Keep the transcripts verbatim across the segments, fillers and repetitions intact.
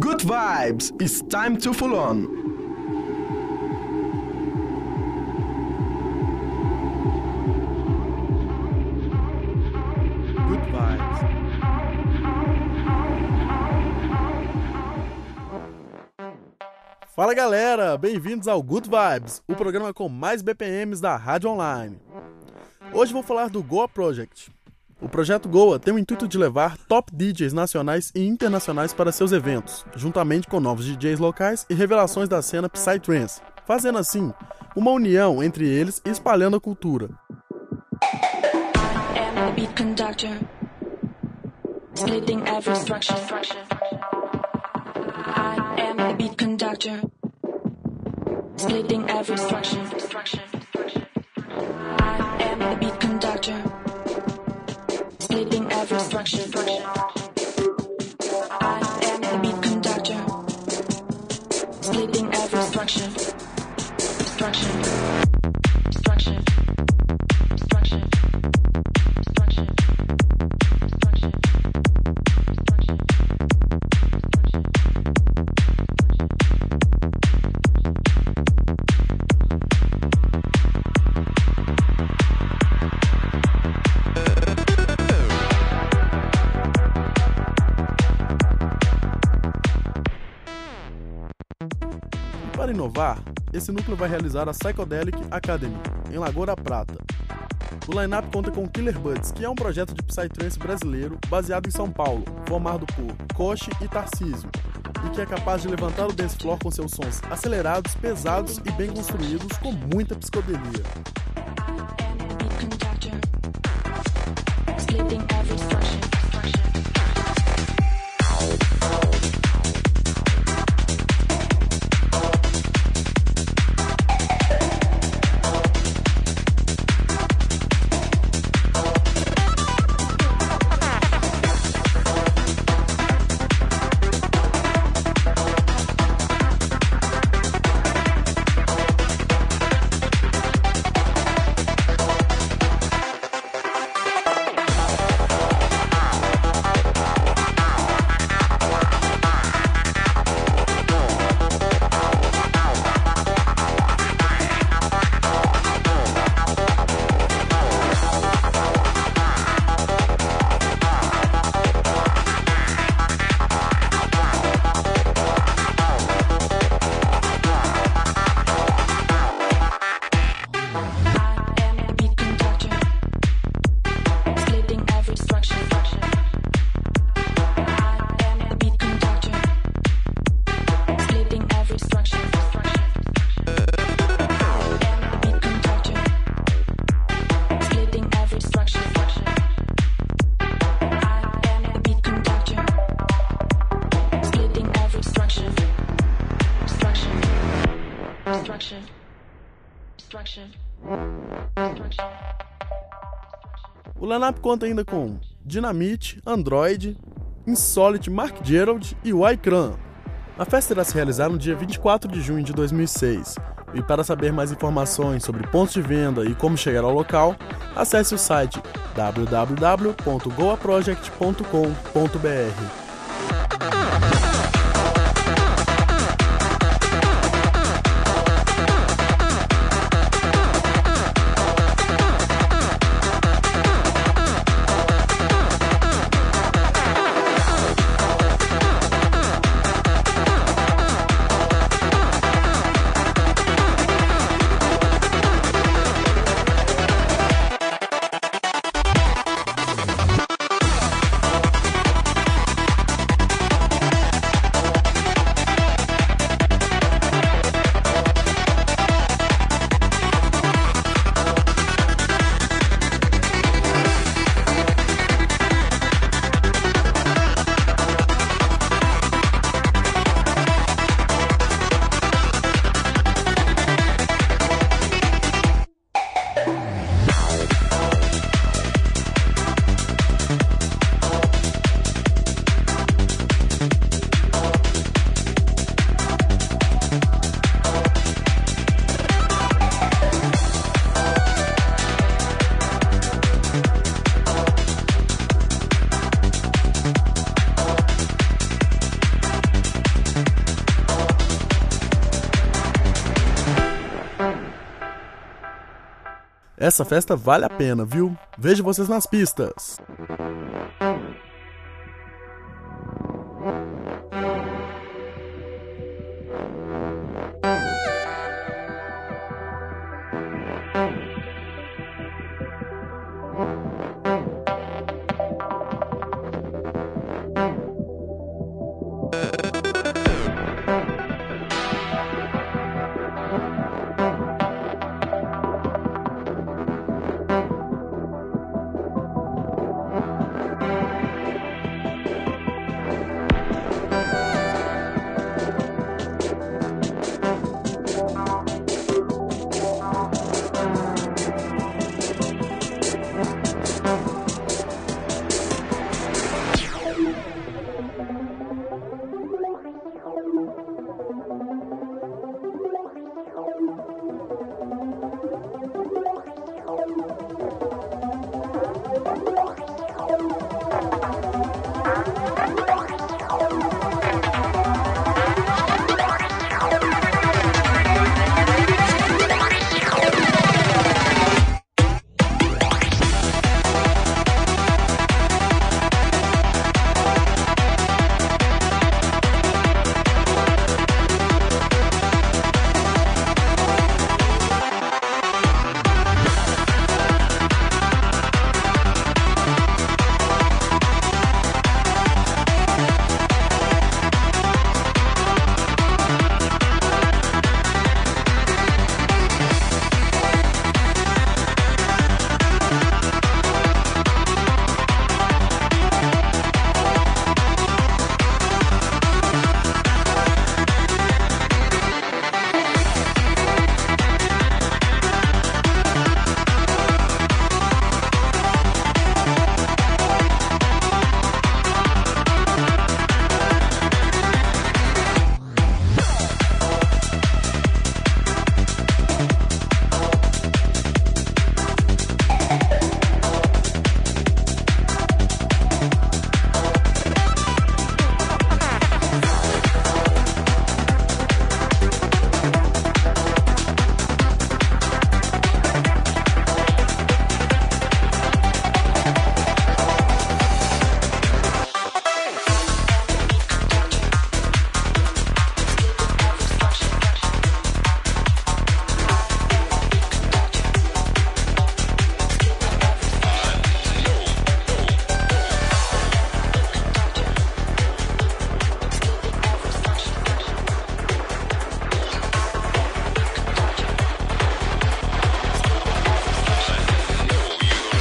Good vibes. It's time to full on. Good vibes. Fala galera, bem-vindos ao Good Vibes, o programa com mais B P Ms da rádio online. Hoje vou falar do Goa Project. O projeto Goa tem o intuito de levar top D Js nacionais e internacionais para seus eventos, juntamente com novos D Js locais e revelações da cena Psytrance, fazendo assim uma união entre eles e espalhando a cultura. I am the beat conductor, splitting every structure. I am the beat conductor, splitting every structure. I am the beat conductor, splitting every structure. I am the beat conductor, splitting every structure. Structure. Structure. Structure. Structure. Structure. Para inovar, esse núcleo vai realizar a Psychedelic Academy, em Lagoa da Prata. O line-up conta com Killer Buds, que é um projeto de Psytrance brasileiro baseado em São Paulo, formado por Koshi e Tarcísio, e que é capaz de levantar o dance floor com seus sons acelerados, pesados e bem construídos com muita psicodelia. O line-up conta ainda com Dynamite, Android, Insolite, Mark Gerald e Wycran. A festa irá se realizar no dia vinte e quatro de junho de dois mil e seis. E para saber mais informações sobre pontos de venda e como chegar ao local, acesse o site w w w ponto goa project ponto com ponto b r. Essa festa vale a pena, viu? Vejo vocês nas pistas!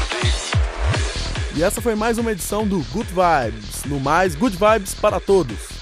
E essa foi mais uma edição do Good Vibes. No mais, Good Vibes para todos!